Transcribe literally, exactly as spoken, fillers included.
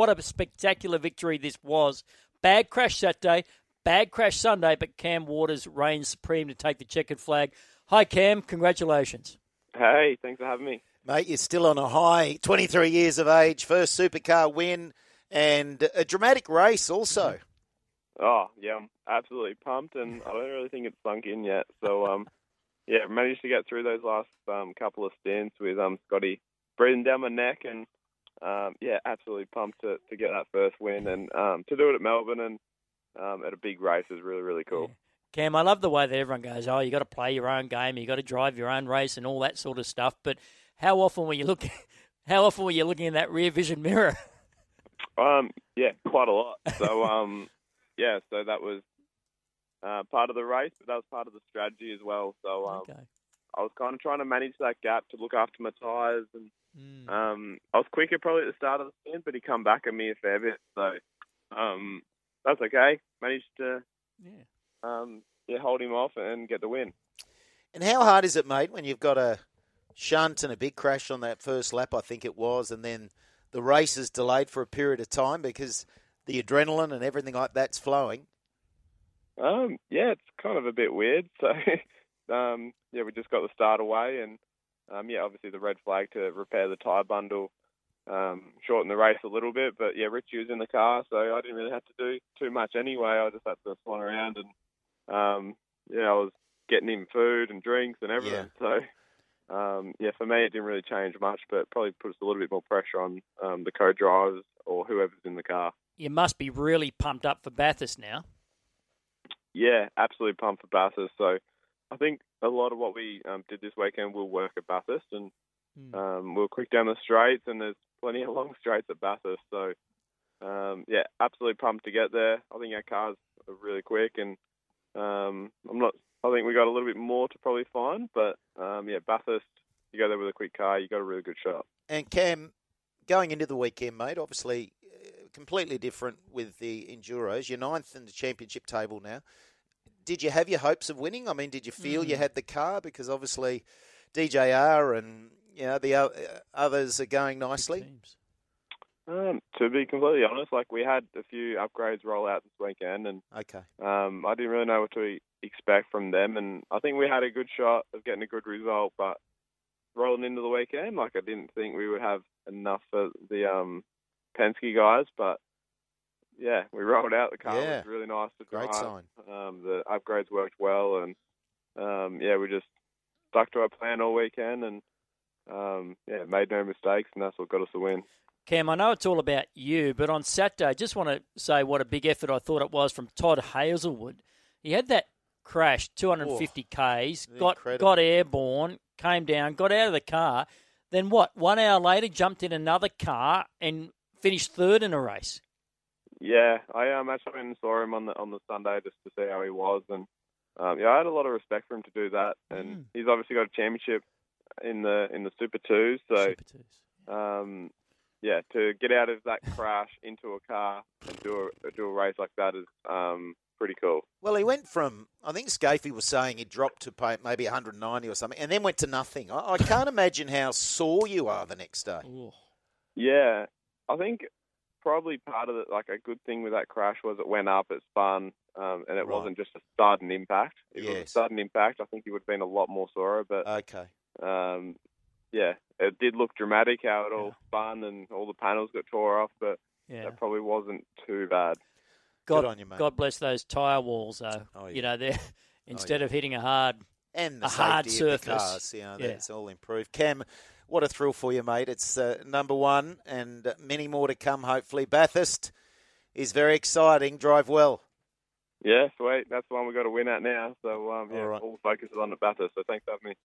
what a spectacular victory this was. Bad crash Saturday, bad crash Sunday, but Cam Waters reigns supreme to take the checkered flag. Hi, Cam. Congratulations. Hey, thanks for having me. Mate, you're still on a high, twenty-three years of age, first supercar win, and a dramatic race also. Oh, yeah, I'm absolutely pumped, and I don't really think it's sunk in yet. So, um, yeah, managed to get through those last um, couple of stints with um, Scotty breathing down my neck, and um, yeah, absolutely pumped to, to get that first win, and um, to do it at Melbourne and um, at a big race is really, really cool. Yeah. Cam, I love the way that everyone goes, oh, you got to play your own game, you got to drive your own race and all that sort of stuff, but how often were you looking, how often were you looking in that rear vision mirror? Um, yeah, quite a lot. So, um, yeah, so that was uh, part of the race, but that was part of the strategy as well. So um, Okay. I was kind of trying to manage that gap to look after my tyres. And Mm. um, I was quicker probably at the start of the stint, but he come back at me a fair bit. So um, that's okay. Managed to Yeah. um, yeah, hold him off and get the win. And how hard is it, mate, when you've got a shunt and a big crash on that first lap, I think it was, and then the race is delayed for a period of time because the adrenaline and everything like that's flowing? Um, yeah, it's kind of a bit weird. So, um, yeah, we just got the start away, and um, yeah, obviously the red flag to repair the tyre bundle, um, shorten the race a little bit. But yeah, Richie was in the car, so I didn't really have to do too much anyway. I just had to swan around, and um, yeah, I was getting him food and drinks and everything. Yeah. So, um, yeah, for me it didn't really change much, but probably puts a little bit more pressure on um, the co-drivers or whoever's in the car. You must be really pumped up for Bathurst now. Yeah, absolutely pumped for Bathurst. So I think a lot of what we um, did this weekend will work at Bathurst, and Mm. um, we're quick down the straights, and there's plenty of long straights at Bathurst. So um, yeah, absolutely pumped to get there. I think our cars are really quick, and um, I'm not. I think we got a little bit more to probably find, but um, yeah, Bathurst, you go there with a quick car, you got a really good shot. And Cam, going into the weekend, mate, obviously uh, completely different with the Enduros. You're ninth in the championship table now. Did you have your hopes of winning? I mean, did you feel Mm. you had the car? Because obviously D J R and you know the o- others are going nicely. Teams. Um, to be completely honest, like we had a few upgrades roll out this weekend, and Okay. um, I didn't really know what to expect from them, and I think we had a good shot of getting a good result, but rolling into the weekend, like I didn't think we would have enough for the um, Penske guys, but yeah, we rolled out. The car Yeah. was really nice to drive. Great sign. Um, the upgrades worked well, and um, yeah, we just stuck to our plan all weekend, and um, yeah, made no mistakes, and that's what got us the win. Cam, I know it's all about you, but on Saturday, I just want to say what a big effort I thought it was from Todd Hazelwood. He had that crash, two hundred fifty kays, got Incredible. got airborne, came down, got out of the car. Then what? One hour later, jumped in another car and finished third in a race. Yeah, I um, actually went and saw him on the on the Sunday just to see how he was, and um, yeah, I had a lot of respect for him to do that. And Mm. he's obviously got a championship in the in the Super Twos, so Super twos. um, yeah, to get out of that crash into a car and do a do a race like that is um, pretty cool. Well, he went from, I think Scafie was saying he dropped to pay maybe one hundred ninety or something, and then went to nothing. I, I can't imagine how sore you are the next day. Ooh. Yeah, I think probably part of it, like a good thing with that crash was it went up, it spun, um, and it Right. wasn't just a sudden impact. If it was a Yes. sudden impact, I think he would have been a lot more sore, but Okay. um, yeah, it did look dramatic how it all spun and all the panels got tore off, but Yeah. that probably wasn't too bad. God, Good on you, mate. God bless those tyre walls, though. Oh, yeah. You know, they're instead yeah. of hitting a hard, And the a hard safety of the surface. cars, you know, Yeah. that's all improved. Cam, what a thrill for you, mate. It's uh, number one and uh, many more to come, hopefully. Bathurst is very exciting. Drive well. Yeah, sweet. That's the one we got to win at now. So um, yeah, All right. all the focus is on the Bathurst. So thanks for having me.